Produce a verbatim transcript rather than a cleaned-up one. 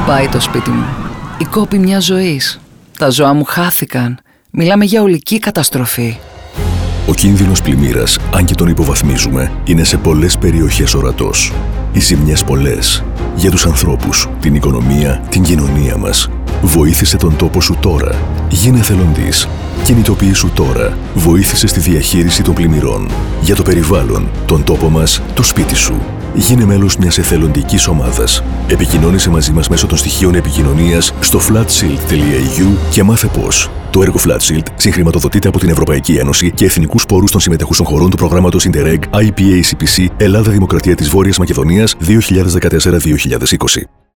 πάει το σπίτι μου. Η κόπη μιας ζωής. Τα ζώα μου χάθηκαν. Μιλάμε για ολική καταστροφή. Ο κίνδυνος πλημμύρας, αν και τον υποβαθμίζουμε, είναι σε πολλές περιοχές ορατός. Οι ζημιές πολλές. Για τους ανθρώπους, την οικονομία, την κοινωνία μας. Βοήθησε τον τόπο σου τώρα. Γίνε εθελοντής. Κινητοποιήσου τώρα. Βοήθησε στη διαχείριση των πλημμυρών. Για το περιβάλλον, τον τόπο μας, το σπίτι σου. Γίνε μέλος μιας εθελοντικής ομάδας. Επικοινώνησε μαζί μας μέσω των στοιχείων επικοινωνίας στο flatshield τελεία e u και μάθε πώς. Το έργο Flatshield συγχρηματοδοτείται από την Ευρωπαϊκή Ένωση και εθνικούς πόρους των συμμετεχούσων χωρών του προγράμματος Interreg άι πι έι σι πι σι Ελλάδα Δημοκρατία της Βόρειας Μακεδονίας δύο χιλιάδες δεκατέσσερα με δύο χιλιάδες είκοσι.